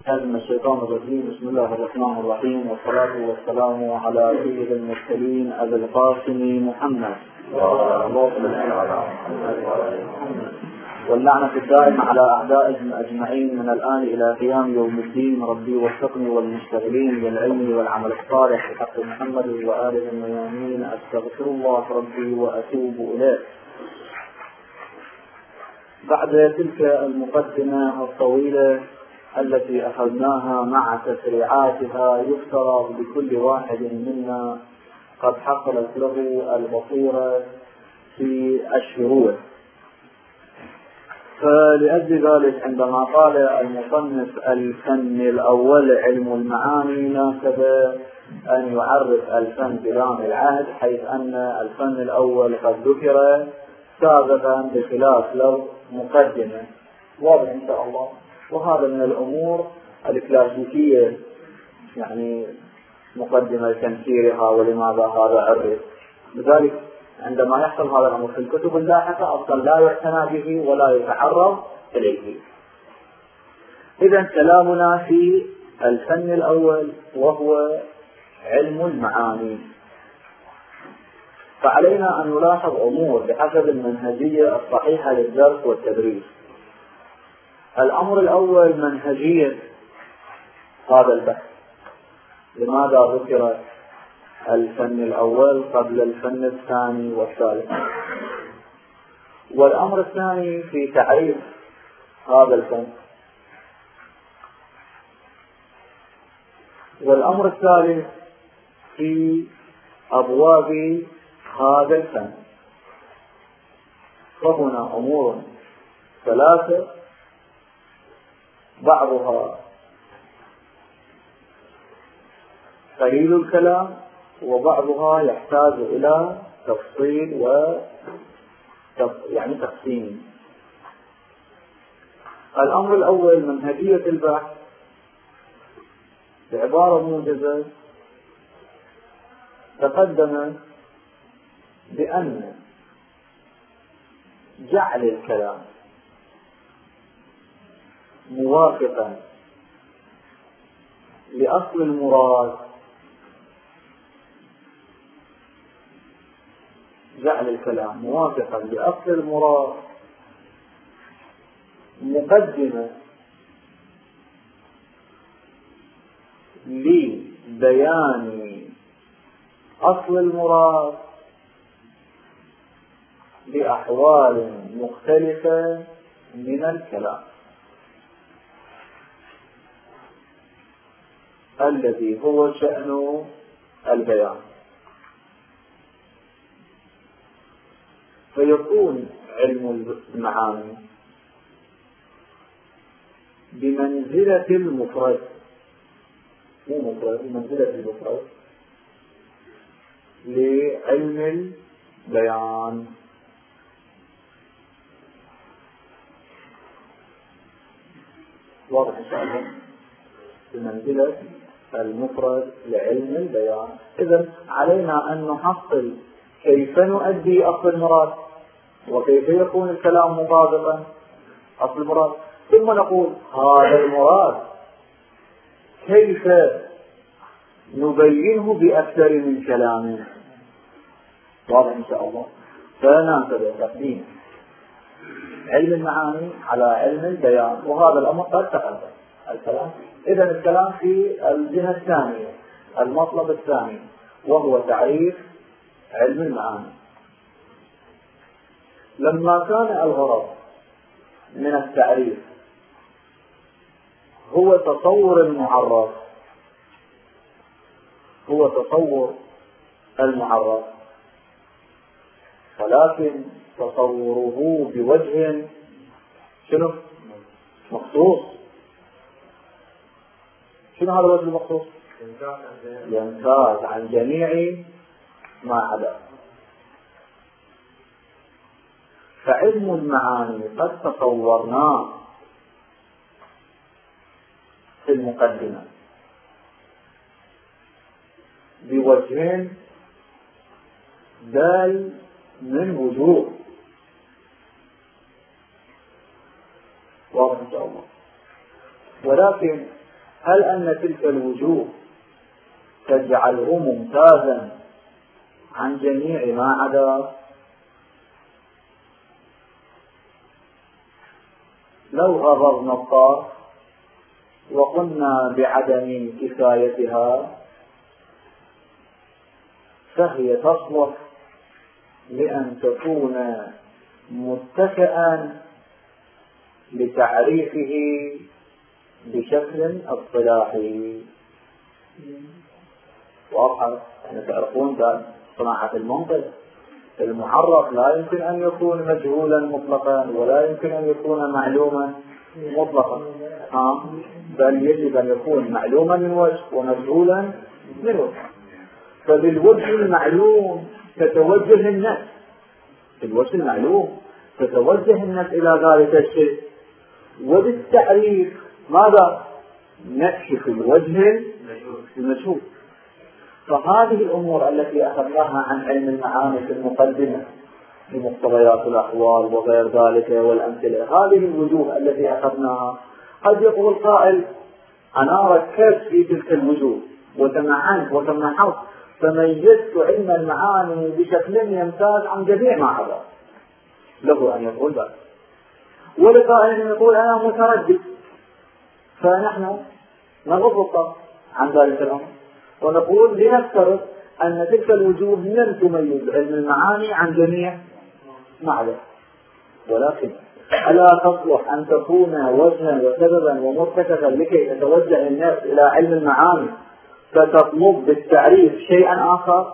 من الشيطان الرجيم. بسم الله الرحمن الرحيم، والصلاة والسلام على سيد المرسلين أبي القاسم محمد واللعنة الدائمة على أعدائهم أجمعين من الآن إلى قيام يوم الدين. ربي وفقني والمشتغلين بالعلم والعمل الصالح بحق محمد وآله الميامين. أستغفر الله ربي وأتوب إليه. بعد تلك المقدمة الطويلة التي أخذناها مع تسريعاتها، يفترض بكل واحد منا قد حصلت له البصيرة في الشروع. فلأجل ذلك عندما قال المصنف الفن الأول علم المعاني، ناسب أن يعرف الفن بلام العهد، حيث أن الفن الأول قد ذكر سابقا بخلاف له مقدمة. واضح إن شاء الله. وهذا من الأمور الكلاسيكية، يعني مقدمة تنكيرها ولماذا هذا عرف. لذلك عندما يحصل هذا الأمر في الكتب اللاحقة أصلا لا يعتنى به ولا يتعرض إليه. إذا كلامنا في الفن الأول وهو علم المعاني. فعلينا أن نلاحظ أمور بحسب المنهجية الصحيحة للدرس والتدريس. الأمر الأول منهجية هذا البحث. لماذا ذكر الفن الأول قبل الفن الثاني والثالث؟ والأمر الثاني في تعريف هذا الفن. والأمر الثالث في أبواب هذا الفن. فهنا أمور ثلاثة، بعضها قليل الكلام وبعضها يحتاج إلى تفصيل يعني تقسيم. الأمر الأول منهجية البحث بعبارة موجزة تقدم بأن جعل الكلام موافقا لأصل المراد، جعل الكلام موافقا لأصل المراد مقدمة لبيان أصل المراد بأحوال مختلفة من الكلام الذي هو شأن البيان. فيكون علم المعاني بمنزلة المفرد، مو مفرد، بمنزلة المفرد لعلم البيان. واضح إن شاء الله. بمنزلة المفرد لعلم البيان. إذن علينا أن نحصل كيف نؤدي أصل المراد، وكيف يكون الكلام مطابقا أصل المراد، ثم نقول هذا المراد كيف نبينه بأكثر من كلام. واضح إن شاء الله. فننتبه تقديم علم المعاني على علم البيان، وهذا الأمر قد تقدم الكلام. إذن الكلام في الجهة الثانية، المطلب الثاني، وهو تعريف علم المعاني. لما كان الغرض من التعريف هو تصور المعرف، هو تصور المعرف، ولكن تصوره بوجه شنو؟ مخصوص. شنو هذا الوجه المخصوص؟ يمتاز عن جميع ما عدا. فعلم المعاني قد تصورناه في المقدمة بوجهين بل من وجوه. واضح إن شاء الله. ولكن هل أن تلك الوجوه تجعله ممتازا عن جميع ما عدا؟ لو غضضنا الطاف وقلنا بعدم كفايتها فهي تصلح لأن تكون متكئا لتعريفه بشكل اصطلاحي. واضح؟ تعرفون صناعة المنطق المعرف لا يمكن أن يكون مجهولا مطلقا ولا يمكن أن يكون معلوما مطلقا، بل يجب أن يكون معلوما من وجه ومجهولا من وجه. فبالوجه المعلوم تتوجه النفس، بالوجه المعلوم تتوجه النفس إلى ذلك الشيء، وبالتعريف ماذا؟ نكشف الوجه المجهول. فهذه الأمور التي أخذناها عن علم المعاني في المقدمة بمقتضيات الأحوال وغير ذلك والأمثلة، هذه الوجوه التي أخذناها قد يقول قائل أنا ركزت في تلك الوجوه وتمعنت وتمحصت فميزت علم المعاني بشكل يمتاز عن جميع ما عدا. له أن يقول ذلك، ولقائل أن يقول أنا متردد، فنحن نغض عن ذلك الأمر ونقول لنفترض أن تلك الوجوه لم تميز علم المعاني عن جميع ما عدا، ولكن ألا تصلح أن تكون وجها وسببا ومرتكزا لكي تتوجه الناس إلى علم المعاني فتطلب بالتعريف شيئا آخر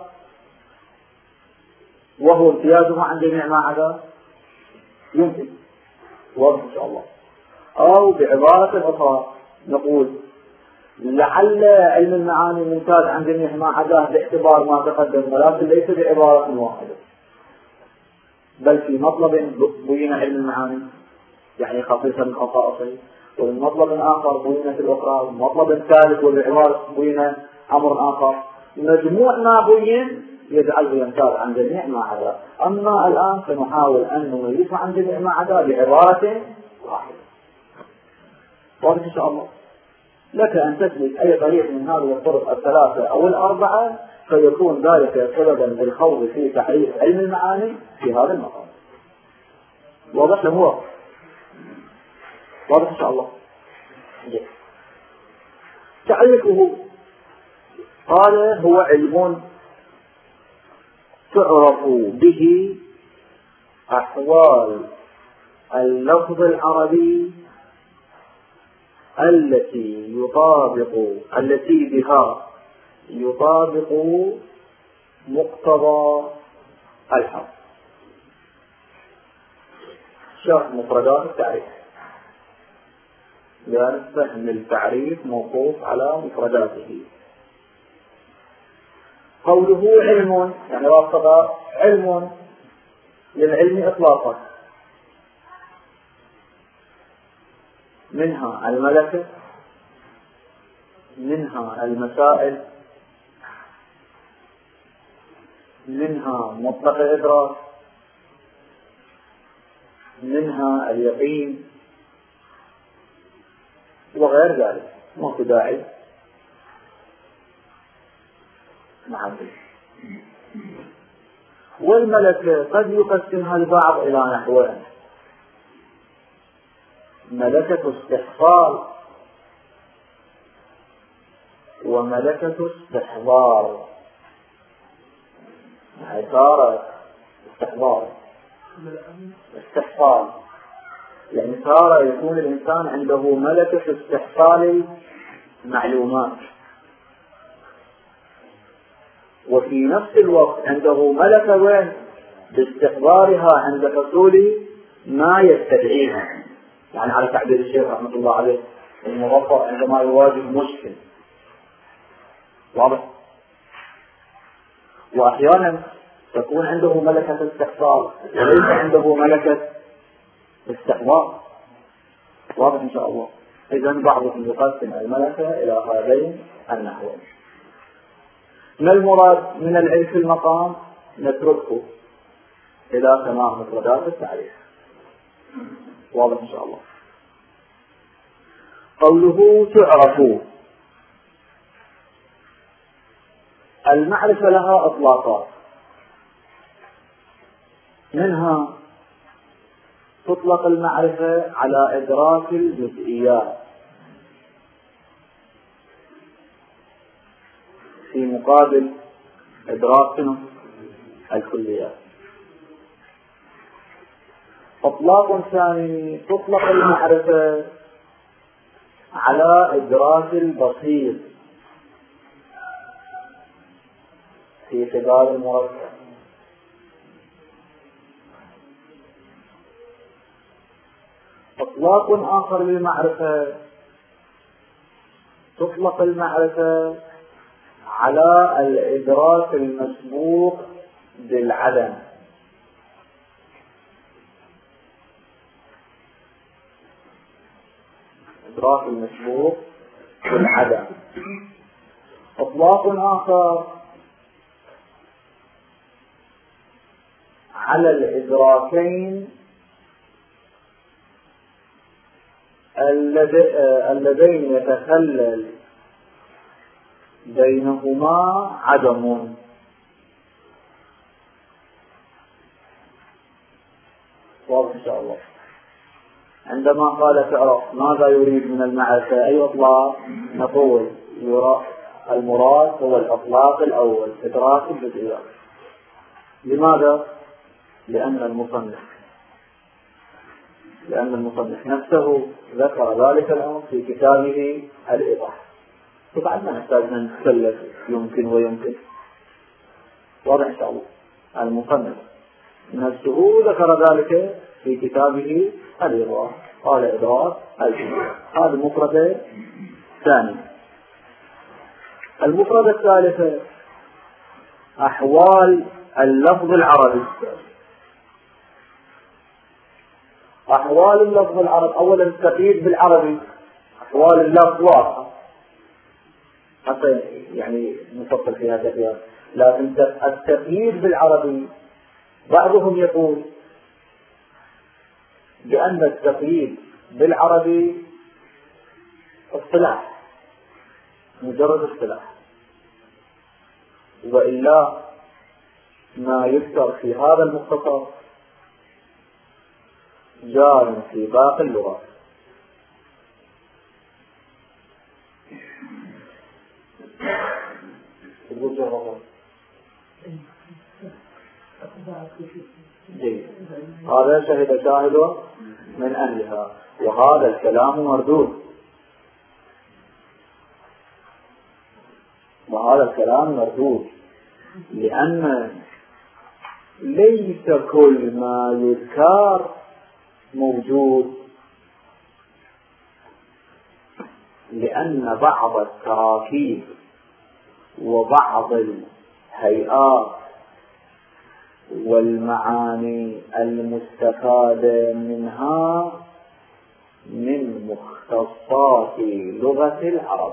وهو امتيازه عن جميع ما عدا؟ يمكن. واضح إن شاء الله. أو بعبارة أخرى نقول لعل علم المعاني ممتاز عن جميع ما عداه باعتبار ما تقدم، ولكن ليس بعبارة واحدة، بل في مطلب بين علم المعاني يعني خصيصا من خصائصه، ومن مطلب آخر بين في الأخرى، ومطلب ثالث وبعبارة بين أمر آخر. مجموع ما بين يجعله يمتاز عن جميع ما عدا. أما الآن سنحاول أن نميزه عن جميع ما عدا بعبارة واحدة. واضح إن شاء الله. لك أن تسلك أي طريق من هذه الطرق الثلاثة أو الأربعة فيكون ذلك سببا بالخوض في تعريف علم المعاني في هذا المقام. واضح له؟ واضح إن شاء الله. تعريفه قال هو علم تعرف به أحوال اللفظ العربي التي بها يطابق مقتضى الحرف. شرح مفردات التعريف، لأن فهم التعريف موقوف على مفرداته. قوله علم يعني وافق علم للعلم إطلاقا، منها الملكة، منها المسائل، منها مطلق الإدراك، منها اليقين وغير ذلك. ما في داعي معدل. والملكة قد يقسمها البعض إلى نحوين: ملكة استحصال وملكة استحضار. صار استحصال يعني صار يكون الإنسان عنده ملكة استحصال معلومات، وفي نفس الوقت عنده ملكة وين باستحضارها عند حصول ما يستدعيها. يعني على تعبير الشيخ رحمة الله عليه المظفر عندما يواجه مشكل. واضح؟ وأحيانا تكون عنده ملكة استحصال وليس عنده ملكة استحضار. واضح إن شاء الله. إذن بعضهم يقسم الملكة إلى هذين النحوين. ما المراد من العلم في المقام نتركه إلى سماع مفردات التعريف. واضح إن شاء الله. قوله تعرف المعرفة لها إطلاقات، منها تطلق المعرفة على إدراك الجزئيات في مقابل إدراك الكليات. إطلاق ثاني تطلق المعرفة على إدراك البصير في خلال المركب. إطلاق آخر للمعرفة تطلق المعرفة على الإدراك المسبوق بالعدم. إدراك المسبوق بالعدم. إطلاق آخر على الإدراكين اللذين يتخلل بينهما عدم. واضح إن شاء الله. عندما قال تعرف ماذا يريد من المعرفة أي إطلاق، نقول المراد هو الإطلاق الأول إدراك الجزئيات. لماذا؟ لأن المصنف نفسه ذكر ذلك الأمر في كتابه الإيضاح، وبعد ما نحتاج أن نتكلم يمكن ويمكن. واضح إن شاء الله. المصنف نفسه ذكر ذلك في كتابه الإيضاح، قال إدراك الجزئيات. هذا المفردة الثانية. المفردة الثالثة أحوال اللفظ العربي. أحوال اللفظ العربي، أولا التقييد بالعربي. أحوال اللفظ واضحة حتى يعني نفصل فيها كثيرا، لكن التقييد بالعربي بعضهم يقول بأن التقييد بالعربي اصطلاح، مجرد اصطلاح، وإلا ما يذكر في هذا المختصر جار في باقي اللغات. جيد. هذا شهد شاهد من أهلها، وهذا الكلام مردود، لأن ليس كل ما يذكر موجود، لأن بعض التراكيب وبعض الهيئات والمعاني المستفادة منها من مختصات لغة العرب.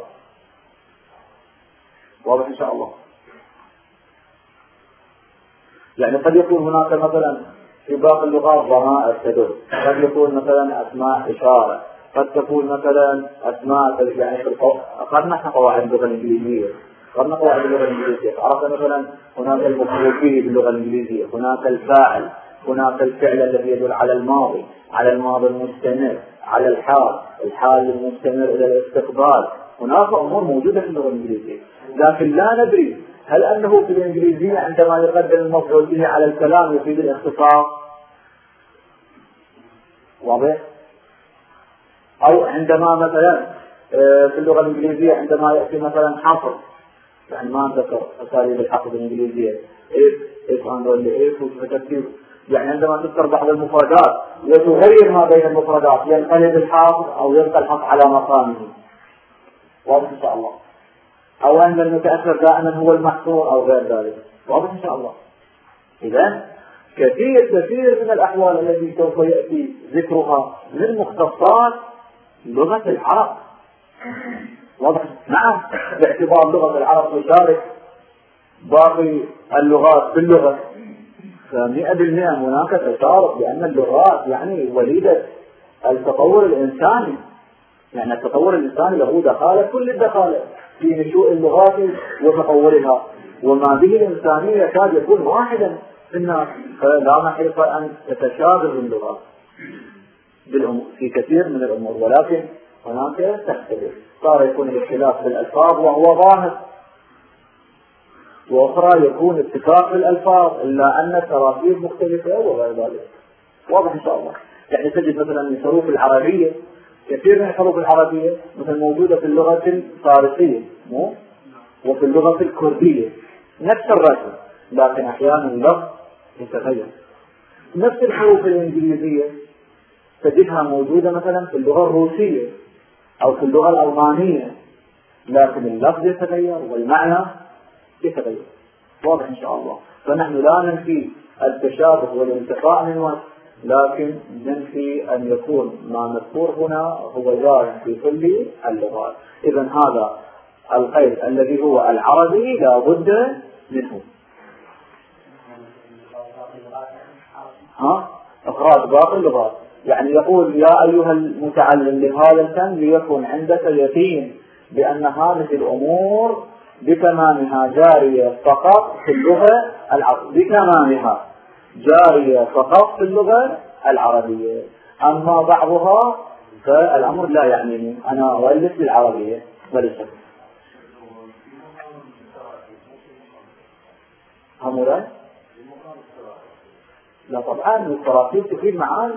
واضح إن شاء الله. يعني قد يكون هناك مثلا في باقي اللغات ضمائر تدل، قد يكون مثلا أسماء إشارة، قد تكون مثلا أسماء يعني قد نحن قواعد اللغة الإنجليزية، عرفنا مثلا هناك المفعول به باللغة الإنجليزية، هناك الفاعل، هناك الفعل الذي يدل على الماضي، على الماضي المستمر، على الحال المستمر إلى الاستقبال. هناك أمور موجودة في اللغة الإنجليزية، لكن لا ندري هل أنه في الإنجليزية عندما يقدم المفعول به على الكلام يفيد الاختصار؟ واضح؟ أو عندما مثلا في اللغة الإنجليزية عندما يأتي مثلا حصر، يعني ما ذكر أساليب الحصر الإنجليزية if and only if وتكتير، يعني عندما تذكر بعض المفردات وتغير ما بين المفردات ينقلب الحاصر أو يبقى الحصر على مقامه. واضح إن شاء الله. أو أن المتأثر دائما هو المحصور أو غير ذلك. واضح إن شاء الله. إذن كثير من الأحوال التي سوف يأتي ذكرها من مختصات لغة العرب. واضح؟ نعم، باعتبار لغة العرب تشارك باقي اللغات باللغة، ف100% هناك تشارك، لأن اللغات يعني وليدة التطور الإنساني، يعني التطور الإنساني له دخالة، كل الدخالة في نشوء اللغات وتطورها. وما به الإنسانية يكاد يكون واحدا في الناس، فلا محيط أن تتشابه اللغات في كثير من الأمور، ولكن هناك تختلف. صار يكون الاختلاف في الألفاظ وهو ظاهر، وأخرى يكون اتفاق في الألفاظ إلا أن التراكيب مختلفة وغير ذلك. واضح إن شاء الله. يعني تجد مثلا الحروف العربية، كثير من الحروف العربية مثلا موجودة في اللغة الفارسية وفي اللغة الكردية نفس الرسم، لكن أحيانا اللفظ يتغير. نفس الحروف الإنجليزية تجدها موجودة مثلا في اللغة الروسية أو في اللغة الألمانية، لكن اللفظ يتغير والمعنى يتغير. واضح إن شاء الله. فنحن لا ننفي التشابه والانتفاع من وجه، لكن ننفي أن يكون ما مذكور هنا هو جار في كل اللغات. إذن هذا القيد الذي هو العربي لا بد منه. إخراج باقي اللغات، يعني يقول يا أيها المتعلم لهذا الفن ليكن عندك يقين بأن هذه الأمور بتمامها جارية فقط في اللغة العربية، بتمامها جارية فقط في اللغة العربية، أما بعضها فالأمر لا يعنيني، أنا أؤلف بالعربية وليس. همولا لا طبعا التراكيب تفيد معاني.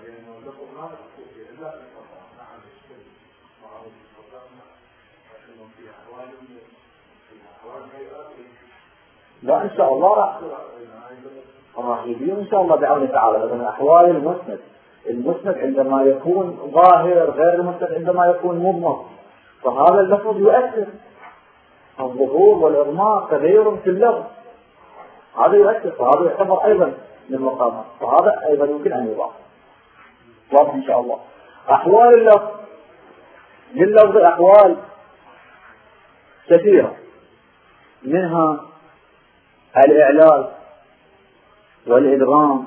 لا إن شاء الله راح يبين إن شاء الله بعون تعالى. لكن أحوال المسند عندما يكون ظاهر غير المسند عندما يكون مضمر، فهذا اللفظ يؤثر. الظهور والإضمار تغير في اللفظ، هذا يؤثر، فهذا يعتبر أيضا من المقامات، فهذا أيضا يمكن أن يضاف. واضح إن شاء الله. أحوال اللفظ لللفظ أحوال كثيرة، منها الإعلال والإدغام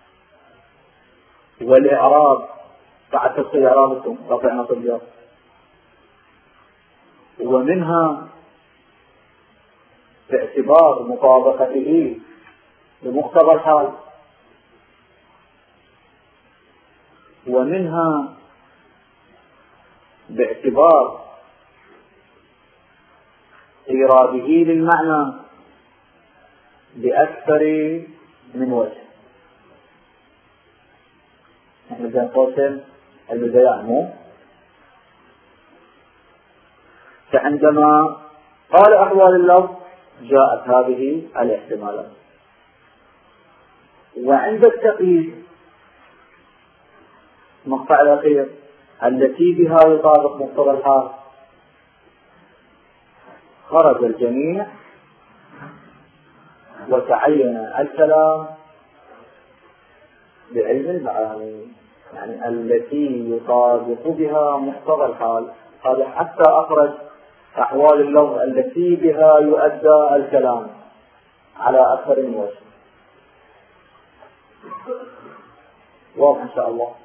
والإعراب بعد تصحيح إعرابكم رفعنا صديق، ومنها باعتبار مطابقته لمقتضى الحال، ومنها باعتبار إيراده للمعنى بأكثر من وجه. نحن بين قوسين البيان فعندما قال أحوال اللفظ جاءت هذه الاحتمالات. وعند التقييد مقطع الأخير التي بها يطابق مقتضى الحال خرج الجميع وتعين الكلام بعلم المعاني، يعني التي يطابق بها مقتضى الحال. هذا حتى أخرج أحوال اللفظ التي بها يؤدى الكلام على أكثر من وجه. واضح إن شاء الله.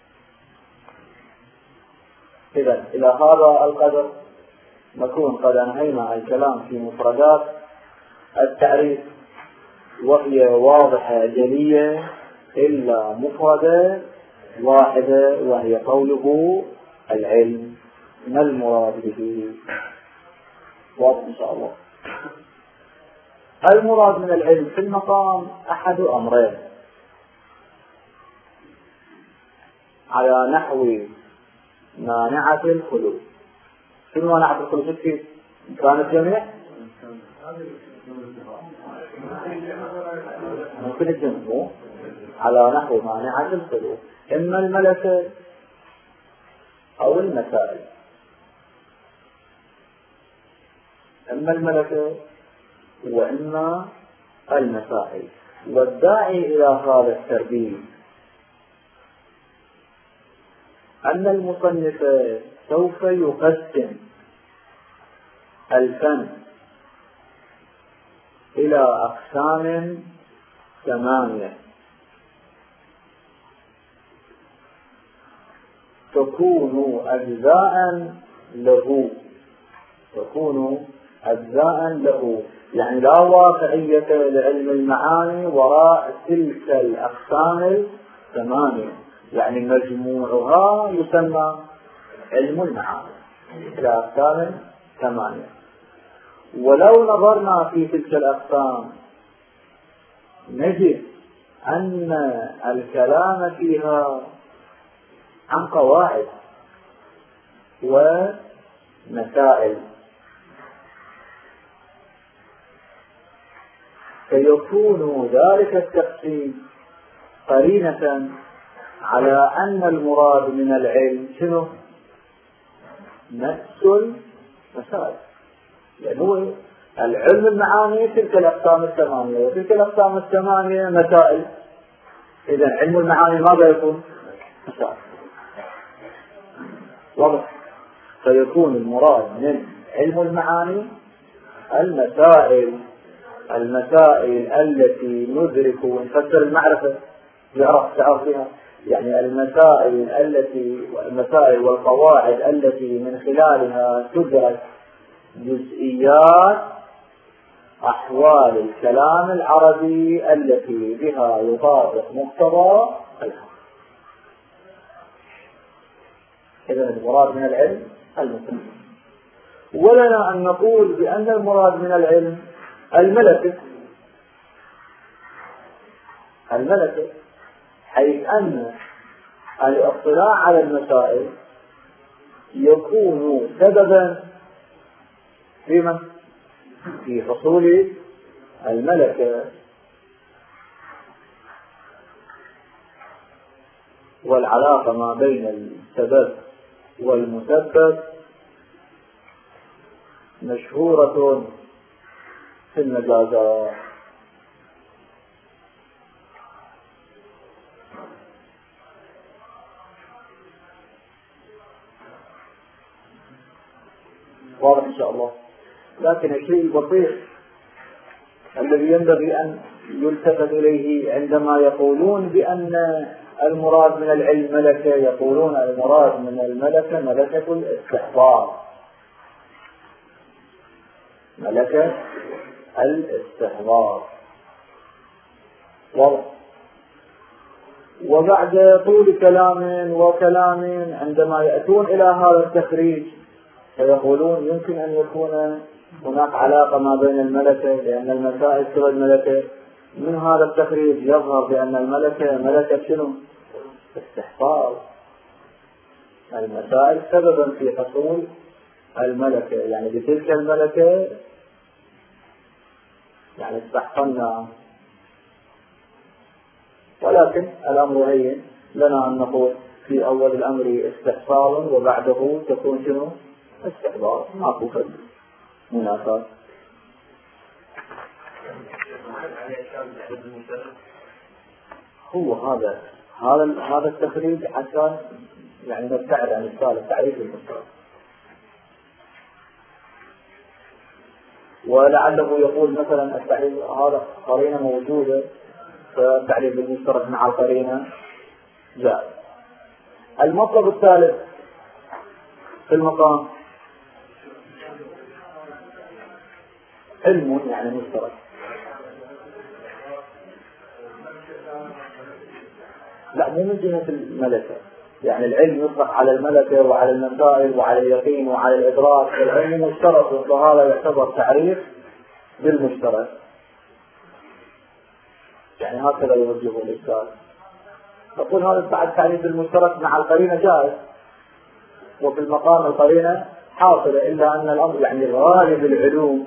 إذن إلى هذا القدر نكون قد أنهينا الكلام في مفردات التعريف، وهي واضحة جلية إلا مفردة واحدة، وهي قوله العلم. ما المراد به؟ واضح إن شاء الله. المراد من العلم في المقام أحد أمرين، على نحو مانعة الخلود. شنو مانعة الخلود؟ كيف كانت جميع ممكن الجمع على نحو مانعة الخلود، إما الملكة أو المسائل، إما الملكة وإما المسائل. والداعي إلى هذا التربية أن المصنف سوف يقسم الفن إلى أقسام 8 تكون أجزاء له يعني لا واقعية لعلم المعاني وراء تلك الأقسام الثمانية، يعني مجموعها يسمى علم المعاني إلى أقسام ثمانية. ولو نظرنا في تلك الأقسام نجد أن الكلام فيها عن قواعد ومسائل، فيكون ذلك التقسيم قرينة على أن المراد من العلم شنو؟ نفس المسائل، يعني العلم المعاني تلك الأقسام الثمانية وتلك الأقسام الثمانية مسائل. إذا علم المعاني ماذا يكون؟ مسائل. واضح؟ فيكون المراد من علم المعاني المسائل التي ندرك ونفسر المعرفة تعرف فيها، يعني المسائل والقواعد التي من خلالها تدرك جزئيات أحوال الكلام العربي التي بها يطابق مقتضى الحق. إذن المراد من العلم المسلم. ولنا أن نقول بأن المراد من العلم الملكة، حيث أن الاطلاع على المسائل يكون سببا في حصول الملكة، والعلاقة ما بين السبب والمسبب مشهورة في المجازات. واضح إن شاء الله. لكن الشيء البسيط الذي ينبغي أن يلتفت إليه عندما يقولون بأن المراد من العلم ملكة، يقولون المراد من الملكة ملكة الاستحضار، ملكة الاستحضار. واضح؟ وبعد طول كلام عندما يأتون إلى هذا التخريج فيقولون يمكن أن يكون هناك علاقة ما بين الملكة، لأن المسائل سوى الملكة. من هذا التخريج يظهر بأن الملكة ملكة شنو؟ استحضار. المسائل سببا في حصول الملكة، يعني بتلك الملكة يعني استحقنا. ولكن الأمر هين لنا أن نقول في أول الأمر استحصال وبعده تكون شنو؟ استحضار. ماكو فرق مناسبات. هو هذا التخريج عشان يعني نبتعد عن السالف تعريف المستوى، ولعله يقول مثلا التعريف هذا قرينة موجودة فالتعريف المشترك مع القرينة جاء. المطلب الثالث في المقام علم يعني مشترك. لا، مو من جهة الملكة، يعني العلم يطلق على الملكة وعلى المسائل وعلى اليقين وعلى الإدراك. العلم مشترك وهذا يعتبر تعريف بالمشترك، يعني هكذا يوجهه الإشكال. تقول هذا بعد تعريف المشترك مع القرينة جائز، وفي المقام القرينة حاصلة، إلا أن الأمر يعني غالب العلوم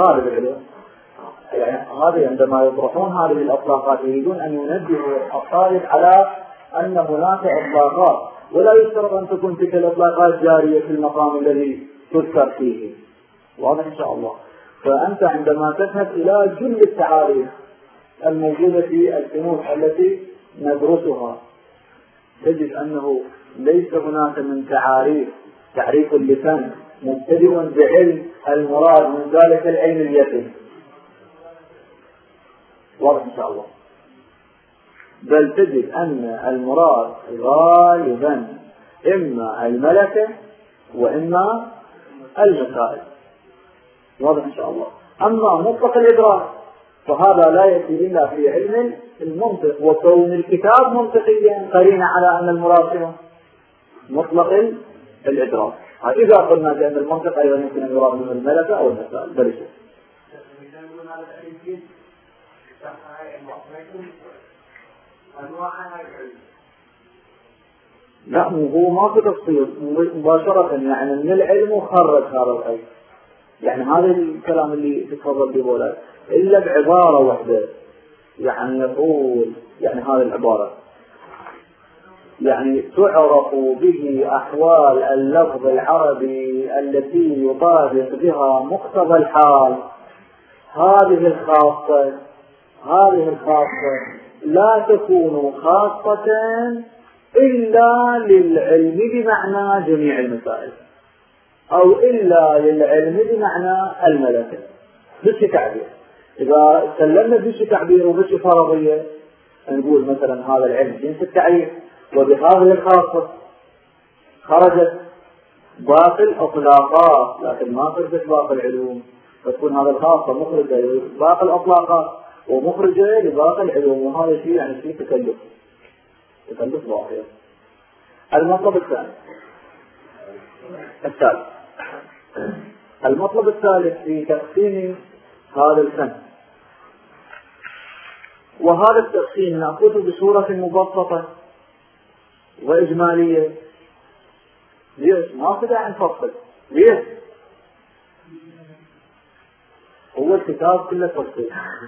يعني هذه عندما يطرحون هذه الأطلاقات يريدون أن ينبهوا الطالب على أن هناك إطلاقات، ولا يشترط أن تكون تلك الإطلاقات جارية في المقام الذي تذكر فيه. واضح إن شاء الله. فأنت عندما تذهب إلى جل التعاريف الموجودة في الفنون التي ندرسها تجد أنه ليس هناك من تعريف اللسان مبتدئ بعلم المراد من ذلك العلم اليقين. واضح إن شاء الله. بل تجد أن المراد غالبا إما الملكة وإما المسائل. واضح إن شاء الله. أما مطلق الإدراك فهذا لا يأتي إلا في علم المنطق، وكون الكتاب منطقيا قرينة على أن المراد مطلق الإدراك. إذا قلنا بأن المنطق أيضا يمكن أن يراد من الملكة أو المسائل بلشة. لا هو ما في تفصيل مباشرة، يعني من العلم خرج هذا العلم، يعني هذا الكلام اللي تفضل به إلا بعبارة واحدة، يعني يقول يعني هذه العبارة يعني تعرف به أحوال اللفظ العربي التي يطابق بها مقتضى الحال. هذه الخاصة لا تكون خاصة إلا للعلم بمعنى جميع المسائل، أو إلا للعلم بمعنى الملكة بشي تعبير. إذا سلمنا بشي تعبير وبشي فرضية نقول مثلا هذا العلم جنس التعريف، وبهذه الخاصة خرجت باقي الأطلاقات، لكن ما خرجت باقي العلوم، فتكون هذا الخاصة مخرجة لباقي الأطلاقات ومخرجة لباقي العلوم، وهذا شيء يعني شيء تكلف ظاهر. المطلب الثالث في تقسيم هذا الفن، وهذا التقسيم نأخذه بصورة مبسطة وإجمالية. ليش؟ ما في داعي نفصل. ليش؟ هو الكتاب كله تفصيل،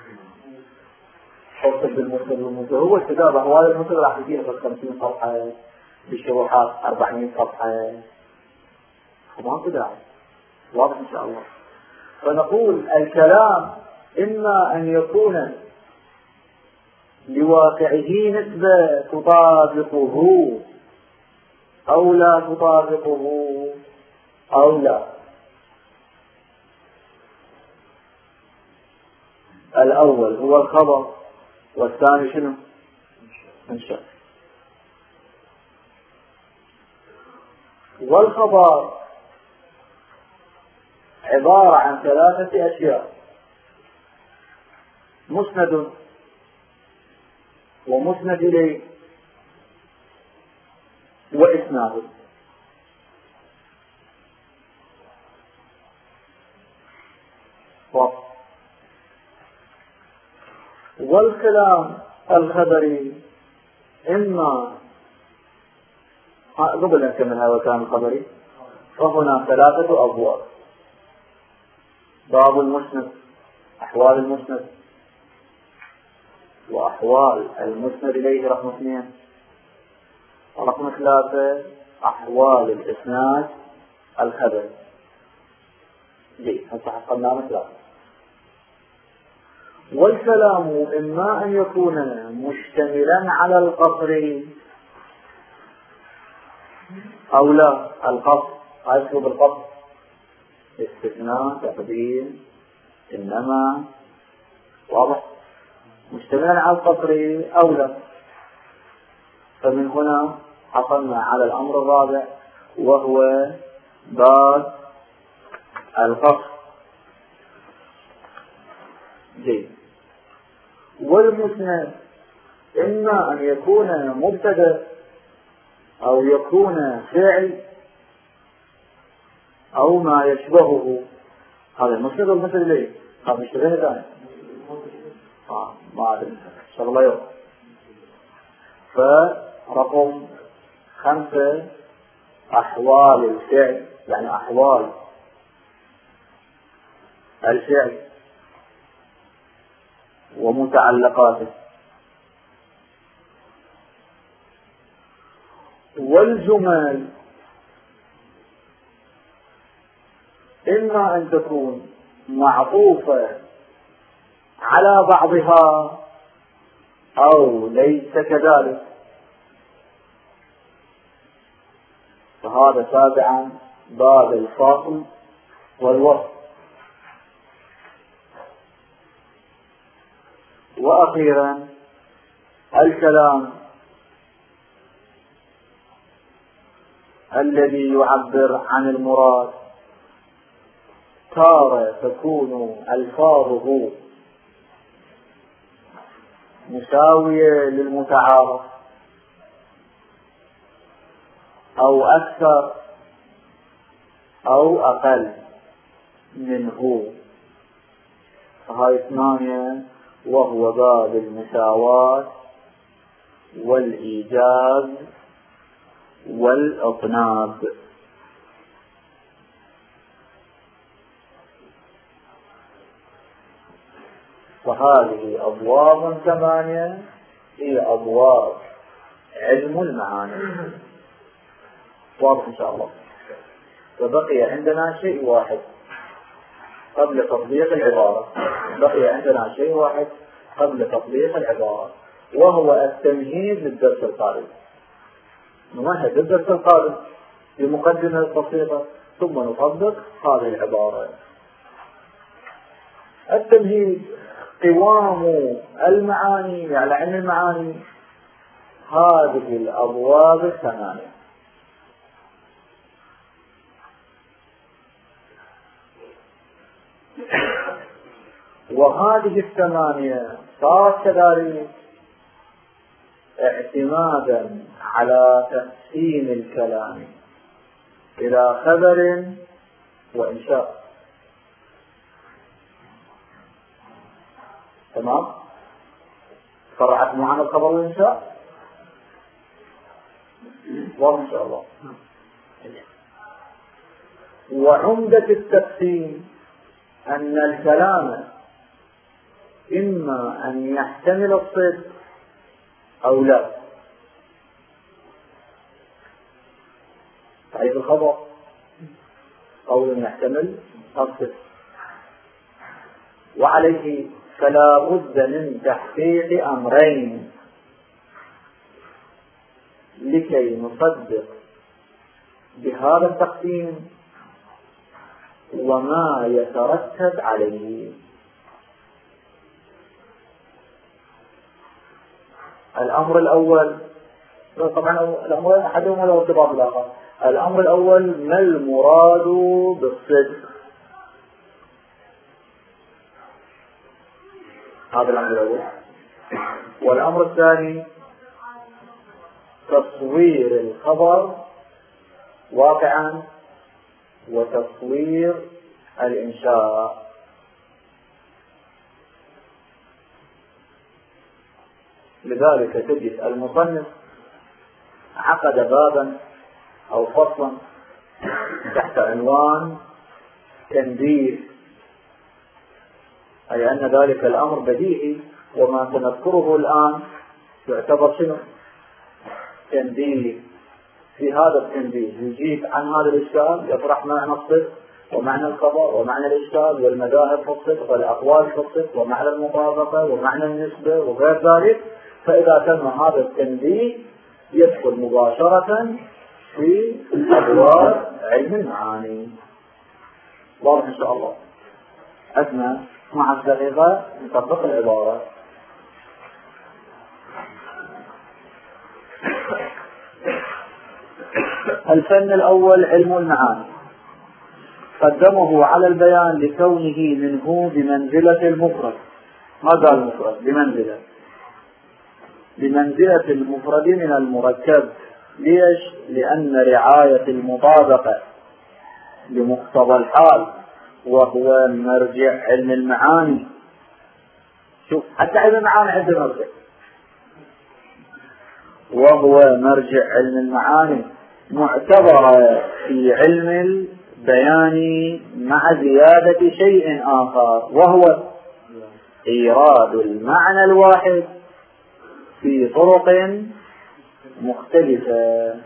فصل بالمثل هو الكتاب أحوال المثل راح يجينا في 50 صفحة، بالشروحات 400 صفحة، فما في داعي. واضح إن شاء الله. فنقول الكلام إما أن يكون لواقعه نسبة تطابقه أو لا تطابقه أو لا. الأول هو الخبر، والثاني شنو؟ انشاء. والخبر عبارة عن 3 أشياء: مسند ومسند إليه وإسناد. والكلام الخبري إما قبل أن نكمل هذا الكلام الخبري فهنا 3 أبواب: باب المسند، أحوال المسند، وأحوال المسند إليه رقم 2، ورقم 3 أحوال الإسناد الخبري. هسه حصلنا مثلا. والكلام إما أن يكون مشتملا على القصر أو لا. القصر أسلوب القصر استثناء تقديم إنما، واضح؟ مشتملا على القصر أو لا. فمن هنا حصلنا على الأمر الرابع وهو باب القصر. والمسند إما أن يكون مبتدأ أو يكون فعل أو ما يشبهه. هذا المسند والمسند إليه هذا مشتبه ثاني ما أدري شغله يوم. فرقم 5 أحوال الفعل، يعني أحوال الفعل ومتعلقاته. والجمل إما أن تكون معطوفة على بعضها أو ليس كذلك. فهذا تابعا باب الفاصل والوصل. وأخيرا الكلام الذي يعبر عن المراد تارة تكون ألفاظه مساوية للمتعارف أو أكثر أو أقل منه، فهاي 8، وهو باب المساواة والإيجاز والإطناب. وهذه أبواب 8 هي أبواب علم المعاني. واضح إن شاء الله. وبقي عندنا شيء واحد قبل تطبيق العبارة، وهو التمهيد للدرس القادم. نمهد للدرس القادم بمقدمة بسيطة ثم نطبق هذه العبارة. التمهيد قوام المعاني على علم المعاني هذه الأبواب 8. وهذه 8 صارت كذلك اعتمادا على تقسيم الكلام إلى خبر وإنشاء. تمام؟ فرعت معنا الخبر والإنشاء وإن شاء الله. وعمدة التقسيم أن الكلام إما أن يحتمل الصدق أو لا، تعريف الخبر قول يحتمل الصدق، وعليه فلا بد من تحقيق أمرين لكي نصدق بهذا التقسيم وما يترتب عليه. الأمر الأول، طبعا الأمر أحدهما له ارتباط بالآخر. الأمر الأول ما المراد بالصدق، هذا الأمر الأول. والأمر الثاني تصوير الخبر واقعا وتصوير الإنشاء. لذلك تجد المصنف عقد بابا أو فصلا تحت عنوان تنبيه، أي أن ذلك الأمر بديهي وما سنذكره الآن يعتبر شنو؟ تنبيه. في هذا التنبيه يجيب عن هذا الإشكال، يطرح معنى الصدق ومعنى الخبر ومعنى الإشكال والمذاهب في الصدق والأقوال في الصدق ومعنى المطابقة ومعنى النسبة وغير ذلك. فإذا تم هذا التنبيه يدخل مباشرة في أبواب علم المعاني. واضح إن شاء الله. أثناء مع الدقيقة نطبق العبارة. الفن الأول علم المعاني، قدمه على البيان لكونه منه بمنزلة المفرد. ماذا المفرد؟ بمنزلة المفرد من المركب. ليش؟ لأن رعاية المطابقة لمقتضى الحال وهو مرجع علم المعاني. شوف حتى علم المعاني عنده مرجع، وهو مرجع علم المعاني معتبرة في علم البيان مع زيادة شيء آخر، وهو إيراد المعنى الواحد في طرق مختلفة.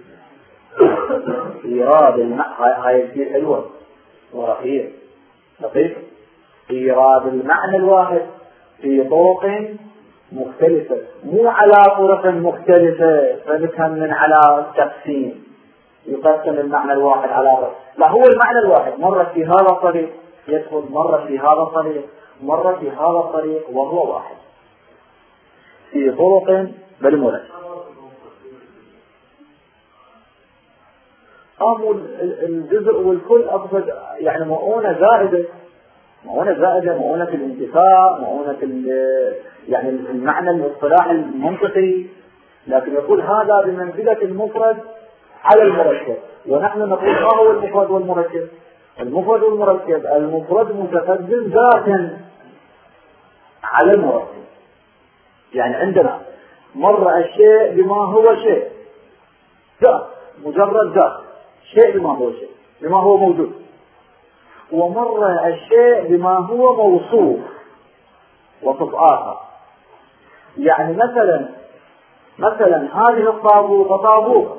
إيراد المعنى هاي كثير حلوة ورقيق دقيق. إيراد المعنى الواحد في طرق مختلفة، مو على طرق مختلفة فنفهم من على التقسيم يقسم المعنى الواحد على طرق. لا، هو المعنى الواحد مرة في هذا الطريق يدخل، مرة في هذا الطريق، مرة في هذا الطريق، وهو واحد في طرق بالمرة. قاموا الجزء والكل أقصد يعني مؤونة زائدة، مؤونة الانتفاع، مؤونة يعني المعنى الاصطلاحي المنطقي، لكن يقول هذا بمنزلة المفرد على المركب. ونحن نقول ما هو المفرد والمركب؟ المفرد والمركب، المفرد متقدم ذاتا على المركب. يعني عندنا مر الشيء بما هو شيء ذات، مجرد ذات، شيء بما هو شيء، بما هو موجود. ومر الشيء بما هو موصوف، وصف آخر. يعني مثلا هذه الطابوق طابوق،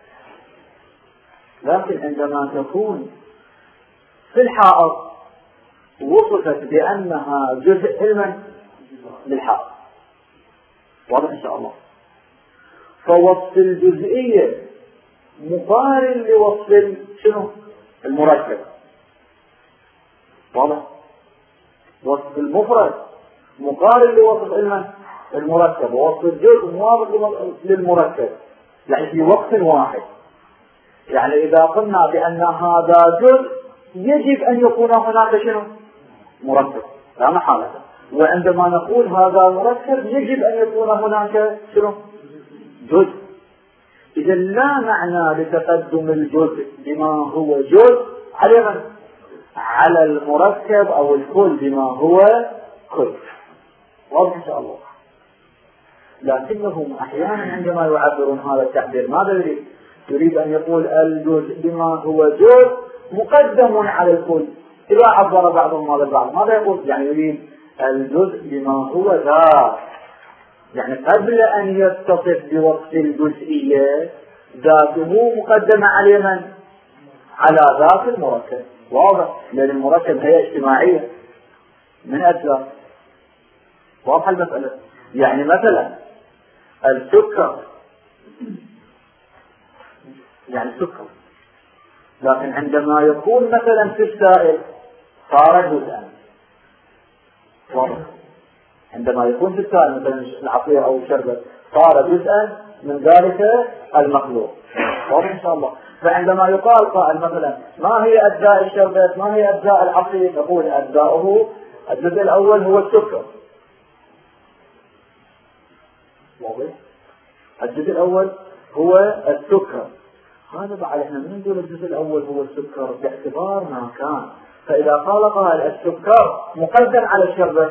لكن عندما تكون في الحائط وصفت بأنها جزء علما للحائط. واضح إن شاء الله. فوصف الجزئية مقارن لوصف شنو؟ المركب. واضح؟ وصف المفرد مقارن لوصف المركب، ووصف الجزء موافق للمركب، يعني في وقت واحد. يعني إذا قلنا بأن هذا جزء يجب أن يكون هناك شنو؟ مركب، لا محالة. وعندما نقول هذا مركب يجب أن يكون هناك شنو؟ جزء. إذا لا معنى لتقدم الجزء بما هو جزء على المركب أو الكل بما هو كل. واضح إن شاء الله. لكنهم أحيانا عندما يعبرون هذا التعبير ماذا يريد أن يقول الجزء بما هو جزء مقدم على الكل. إذا عبر بعضهم هذا البعض ماذا يقول؟ يعني يريد الجزء بما هو ذات، يعني قبل أن يتصف بوصف الجزئية ذاته مقدمة على من؟ على ذات المركب. واضح؟ لأن المركب هي اجتماعية من أجزاء. واضح المسألة؟ يعني مثلا السكر يعني سكر، لكن عندما يكون مثلا في السائل صار جزءا. واضح؟ عندما يكون في السائل مثلا العصير أو الشربة صار جزءا من ذلك المخلوق. واضح إن شاء الله. فعندما يقال قائل مثلا ما هي أجزاء الشربة، ما هي أجزاء العصير، نقول أجزاؤه الجزء الأول هو السكر. واضح؟ الجزء الأول هو السكر. هذا بعد احنا نقول الجزء الأول هو السكر باعتبار ما كان. فإذا قال السكر مقدم على الشربة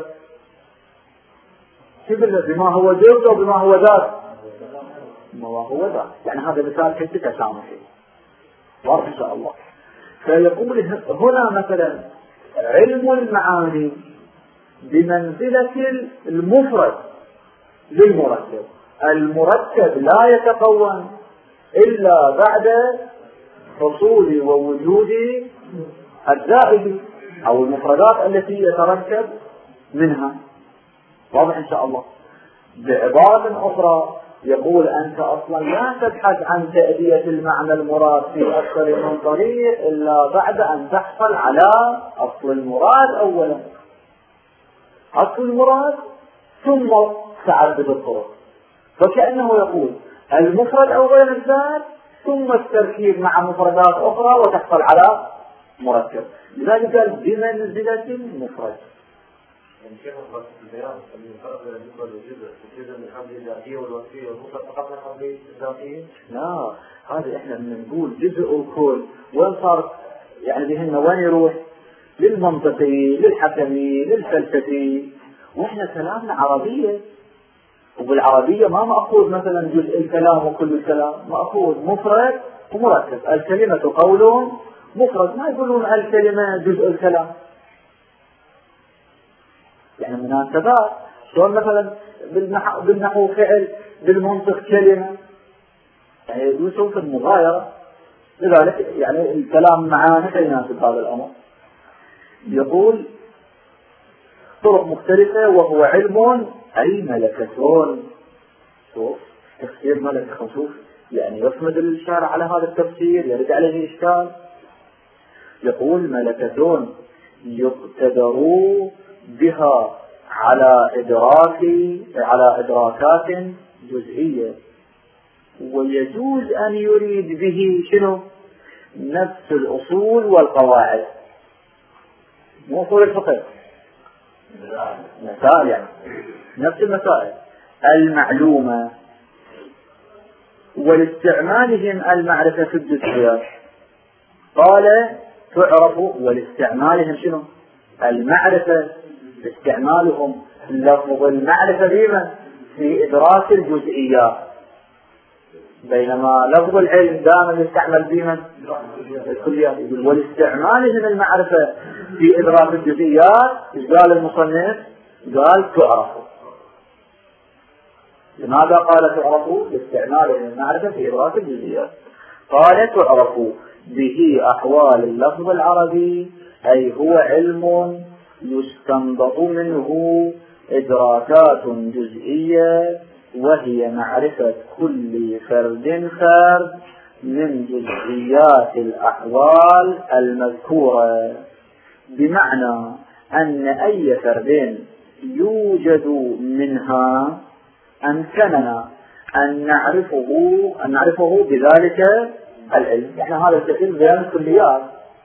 بما هو جزء وبما هو ذات، ما هو ذات. يعني هذا مثال كنت تسامحي. واضح إن شاء الله. فيقول هنا مثلا علم المعاني بمنزلة المفرد للمركب. المركب لا يتكون إلا بعد حصول ووجود الزائد أو المفردات التي يتركب منها. واضح إن شاء الله. بعبارة أخرى يقول أنت أصلا لا تبحث عن تأدية المعنى المراد في أكثر من طريق إلا بعد أن تحصل على أصل المراد أولا. أصل المراد ثم تعدد الطرق. فكأنه يقول المفرد أولا الذات ثم التركيب مع مفردات أخرى وتحصل على مركب. لذلك قال بمنزلة المفرد. يعني كيف أخبرت البيان أن الفرق بين المفرد والجزء من حمل الذاتية والوصفية والمفرد فقط من حمل الذاتية؟ لا، هذا إحنا بنقول جزء الكل. وين صار يعني بهن وين يروح؟ للمنطقي، للحكمي، للفلسفي. وإحنا كلامنا عربية، وبالعربية ما مأخوذ مثلا جزء الكلام وكل الكلام، مأخوذ مفرد ومركب. الكلمة قول مفرد، ما يقولون الكلمة جزء الكلام. يعني مناسبات، شلون مثلا بالنحو فعل، بالمنطق كلمة، يعني يدوسون في المغايرة. لذلك يعني الكلام معانا يناسب هذا الأمر. يقول طرق مختلفة وهو علم أي ملكتون. شوف تفسير ملكة خصوص، يعني يصمد الشارع على هذا التفسير، يرد عليه إشكال. يقول ملكتون يقتدروا بها على إدراكات جزئية، ويجوز أن يريد به شنو؟ نفس الأصول والقواعد، مو أصول الفقه، مسائل يعني نفس المسائل المعلومة، ولاستعمالهم المعرفة في الجزئيات. قال تعرف ولاستعمالهم شنو؟ المعرفة، استعمالهم لفظ المعرفة بما في إدراك الجزئيات، بينما لفظ العلم دائما يستعمل بما الكليات. ولاستعمالهم المعرفة في إدراك الجزئيات، قال المصنف؟ قال تعرف. لماذا قال تعرف؟ لاستعمالهم المعرفة في إدراك الجزئيات. قال تعرف به أحوال اللفظ العربي، أي هو علم يستنبط منه إدراكات جزئية، وهي معرفة كل فرد فرد من جزئيات الأحوال المذكورة، بمعنى أن أي فرد يوجد منها أمكننا أن نعرفه بذلك العلم. يعني هذا التفصيل بيان الكليات.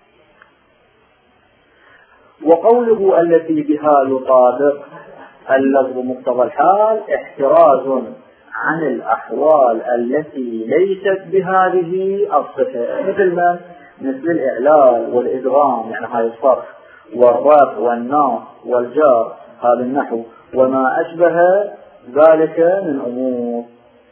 وقوله التي بها يطابق اللفظ مقتضى الحال احتراز عن الأحوال التي ليست بهذه الصفة، مثل الإعلال والإدغام، يعني هاي الصرف والرفع والناصب والجار، هذا النحو وما أشبه ذلك من أمور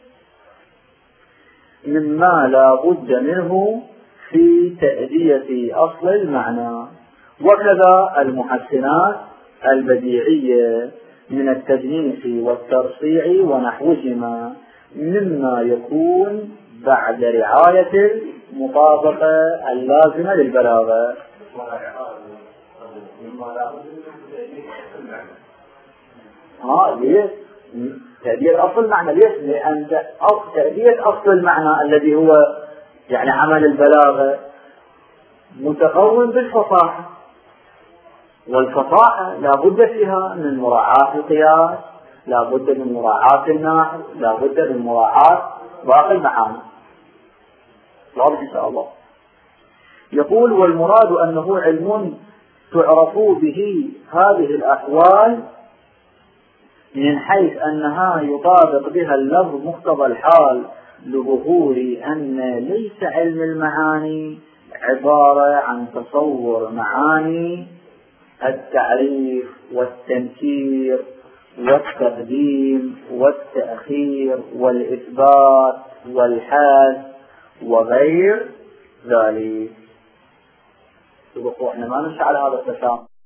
مما لا بد منه في تأدية أصل المعنى. وكذا المحسنات البديعية من التجنيس والترصيع ونحوهما، مما يكون بعد رعاية المطابقة اللازمة للبلاغة. ليش؟ تأدية أصل المعنى. ليش؟ لأن تأدية أصل المعنى الذي هو يعني عمل البلاغة متقوم بالفصاحة، والفصاحة لا بد فيها من مراعاة القياس، لا بد من مراعاة النحو، لا بد من مراعاة باقي المعاني. واضح إن شاء الله. يقول والمراد أنه علم تعرف به هذه الأحوال من حيث أنها يطابق بها اللفظ مقتضى الحال، لظهور أن ليس علم المعاني عبارة عن تصور معاني التعريف والتنكير والتقديم والتأخير والإثبات والحال وغير ذلك. احنا ما نمشي على هذا التسامح.